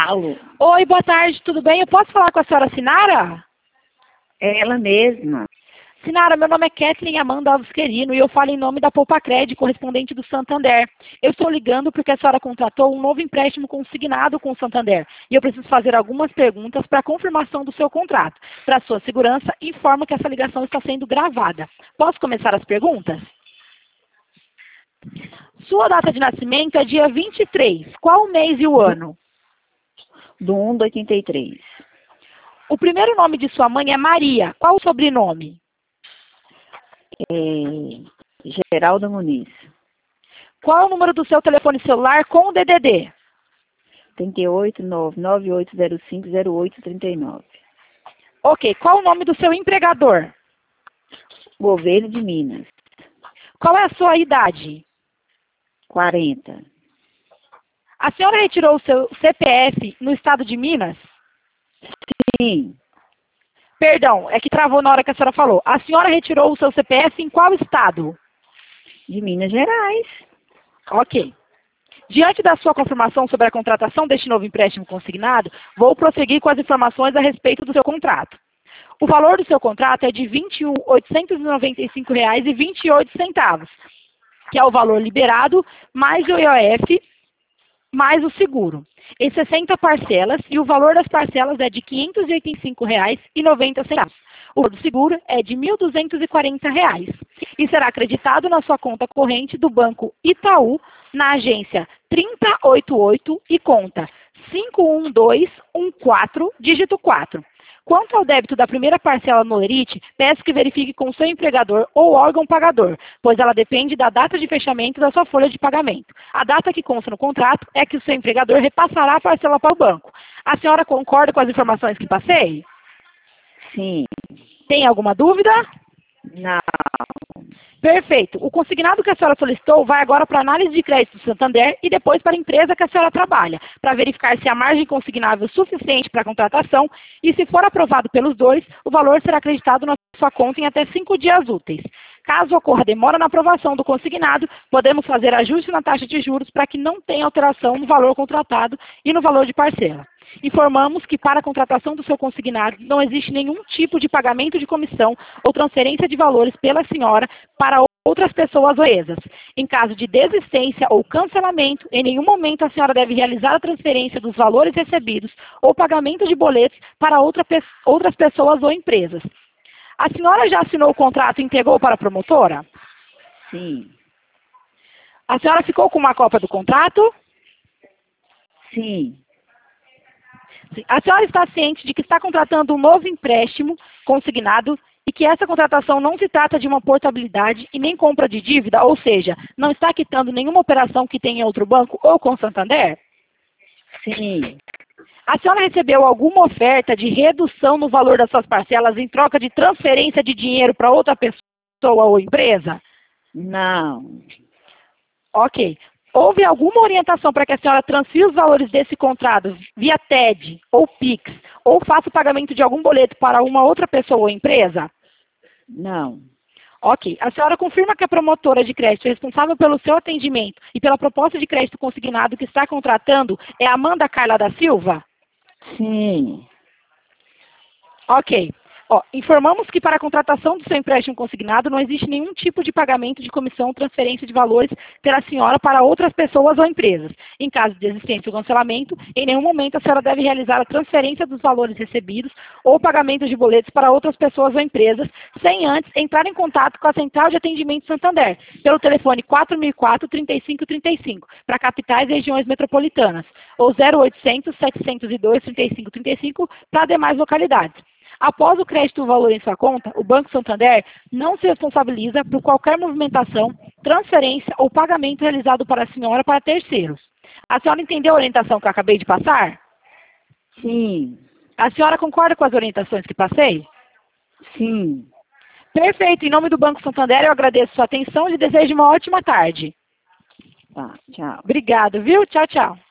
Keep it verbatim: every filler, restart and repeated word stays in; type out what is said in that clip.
Alô? Oi, boa tarde, tudo bem? Eu posso falar com a senhora Sinara? É ela mesma. Sinara, meu nome é Kathleen Amanda Alves Querino e eu falo em nome da Poupa-Cred, correspondente do Santander. Eu estou ligando porque a senhora contratou um novo empréstimo consignado com o Santander e eu preciso fazer algumas perguntas para confirmação do seu contrato. Para sua segurança, informo que essa ligação está sendo gravada. Posso começar as perguntas? Sua data de nascimento é dia vinte e três. Qual o mês e o ano? Do um de oitenta e três. O primeiro nome de sua mãe é Maria. Qual o sobrenome? É, Geralda Muniz. Qual é o número do seu telefone celular com o D D D? trinta e oito, nove nove oito zero cinco zero oito trinta e nove. Ok. Qual o nome do seu empregador? Governo de Minas. Qual é a sua idade? quarenta. A senhora retirou o seu C P F no estado de Minas? Sim, Perdão, é que travou na hora que a senhora falou. A senhora retirou o seu C P F em qual estado? de Minas Gerais. Ok. Diante da sua confirmação sobre a contratação deste novo empréstimo consignado, vou prosseguir com as informações a respeito do seu contrato. O valor do seu contrato é de vinte e um mil oitocentos e noventa e cinco reais e vinte e oito centavos, que é o valor liberado, mais o I O F, mais o seguro, em sessenta parcelas, e o valor das parcelas é de quinhentos e oitenta e cinco reais e noventa centavos. O valor do seguro é de mil duzentos e quarenta reais e será acreditado na sua conta corrente do Banco Itaú, na agência trinta e oitenta e oito e conta cinco um dois um quatro, dígito quatro. Quanto ao débito da primeira parcela no Lerite, peço que verifique com o seu empregador ou órgão pagador, pois ela depende da data de fechamento da sua folha de pagamento. A data que consta no contrato é que o seu empregador repassará a parcela para o banco. A senhora concorda com as informações que passei? Sim. Tem alguma dúvida? Não. Perfeito. O consignado que a senhora solicitou vai agora para a análise de crédito do Santander e depois para a empresa que a senhora trabalha, para verificar se há margem consignável suficiente para a contratação e, se for aprovado pelos dois, o valor será acreditado na sua conta em até cinco dias úteis. Caso ocorra demora na aprovação do consignado, podemos fazer ajuste na taxa de juros para que não tenha alteração no valor contratado e no valor de parcela. Informamos que para a contratação do seu consignado não existe nenhum tipo de pagamento de comissão ou transferência de valores pela senhora para outras pessoas ou empresas. Em caso de desistência ou cancelamento, em nenhum momento a senhora deve realizar a transferência dos valores recebidos ou pagamento de boletos para outra, outras pessoas ou empresas. A senhora já assinou o contrato e entregou para a promotora? Sim. A senhora ficou com uma cópia do contrato? Sim. A senhora está ciente de que está contratando um novo empréstimo consignado e que essa contratação não se trata de uma portabilidade e nem compra de dívida, ou seja, não está quitando nenhuma operação que tenha em outro banco ou com o Santander? Sim. A senhora recebeu alguma oferta de redução no valor das suas parcelas em troca de transferência de dinheiro para outra pessoa ou empresa? Não. Ok. Houve alguma orientação para que a senhora transfira os valores desse contrato via T E D ou Pix, ou faça o pagamento de algum boleto para uma outra pessoa ou empresa? Não. Ok. A senhora confirma que a promotora de crédito responsável pelo seu atendimento e pela proposta de crédito consignado que está contratando é Amanda Carla da Silva? Sim. Ok. Ó, informamos que para a contratação do seu empréstimo consignado não existe nenhum tipo de pagamento de comissão ou transferência de valores pela senhora para outras pessoas ou empresas. Em caso de existência ou cancelamento, em nenhum momento a senhora deve realizar a transferência dos valores recebidos ou pagamento de boletos para outras pessoas ou empresas, sem antes entrar em contato com a Central de Atendimento Santander, pelo telefone quatro mil e quatro, trinta e cinco trinta e cinco, para capitais e regiões metropolitanas, ou zero oitocentos, setecentos e dois, trinta e cinco trinta e cinco para demais localidades. Após o crédito do valor em sua conta, o Banco Santander não se responsabiliza por qualquer movimentação, transferência ou pagamento realizado para a senhora para terceiros. A senhora entendeu a orientação que eu acabei de passar? Sim. A senhora concorda com as orientações que passei? Sim. Perfeito. Em nome do Banco Santander, eu agradeço sua atenção e lhe desejo uma ótima tarde. Tá, tchau. Obrigado, viu? Tchau, tchau.